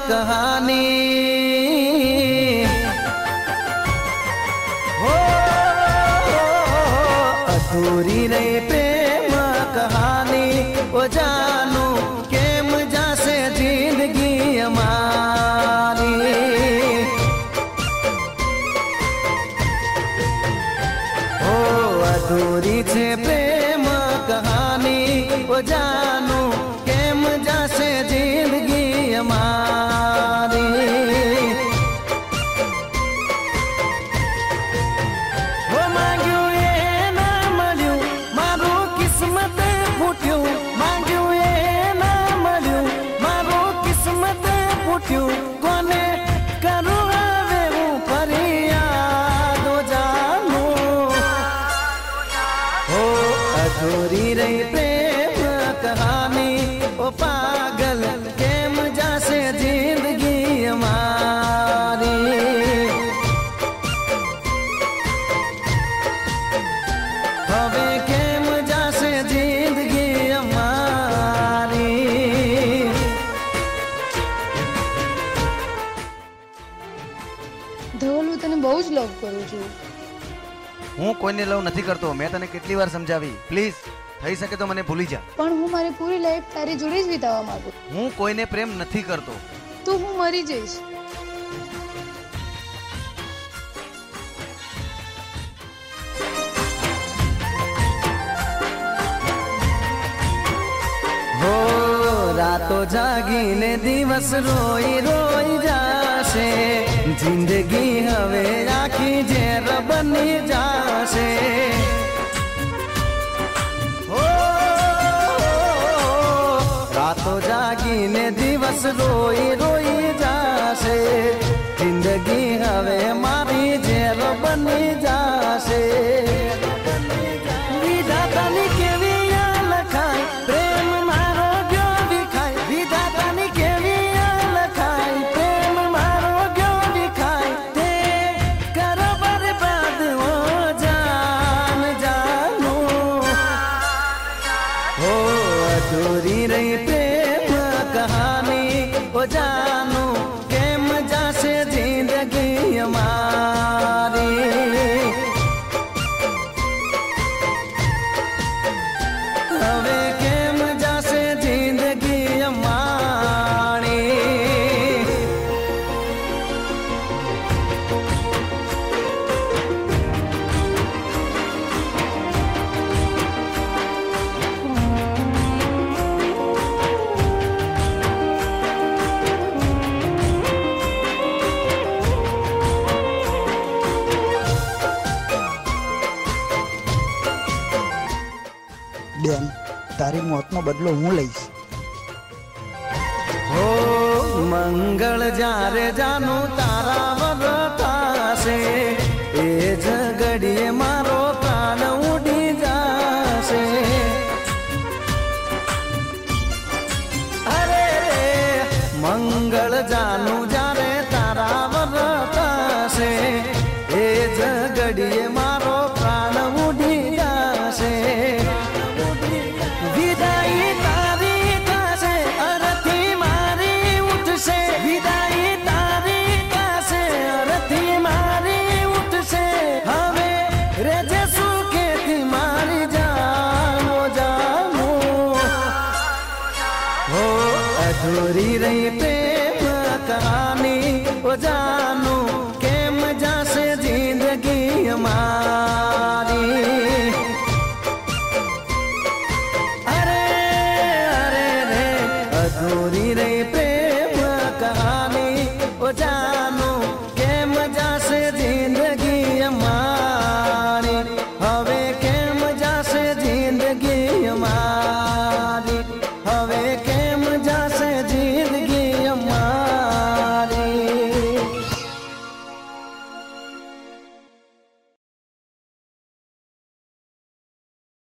कहानी हो अधूरी रही प्रेम कहानी ओ जानू केम जासे जिंदगी हमारी हो अधूरी छे प्रेम कहानी ओ जानू केम जासे जिंदगी हमारी वो मांग्यू ये ना मळ्यू मारू किस्मत फूट्यू मांग्यू ये ना मळ्यू मारू किस्मत फूट्यू कोने करू हवे हूँ फरियाद ओ जानू हो अधूरी रही प्रेम कहानी ओ पागल केम जासे जिंदगी हमारी हवे केम जासे जिंदगी हमारी ધવલ હું તને બહુ જ લવ કરું છું. હું કોઈને લવ નથી કરતો. મેં તને કેટલી વાર સમજાવી. પ્લીઝ થઈ શકે તો મને ભૂલી જા. પણ હું મારી પૂરી લાઈફ તારી જોડે જ વિતાવવા માંગુ. હું કોઈને પ્રેમ નથી કરતો. તો હું મરી જઈશ. हो रातो जागीने दिवस रोई रोई जाशे जिंदगी हवे आखी जेर बनी जाशे हो रातो जागीने दिवस रोई रोई जाशे जिंदगी हवे मारी जेर बनी जाशे विधातानी केवी लखाय प्रेम मारो गयो विखाय विधातानी केवी लखाय प्रेम मारो गयो विखाय ते करो बर्बाद ओ जान जानू हो अधूरी रही प्रेम कहानी ओ जानू केम जासे जिंदगी हमारी हवे केम जासे जिंदगी हमारी બેન તારી મોતનો બદલો હું લઈશ. हो मंगल जारे जानू तारा वरतासे ए जगड़िए मारो प्राण उड़ी जासे अरे मंगल जानू जारे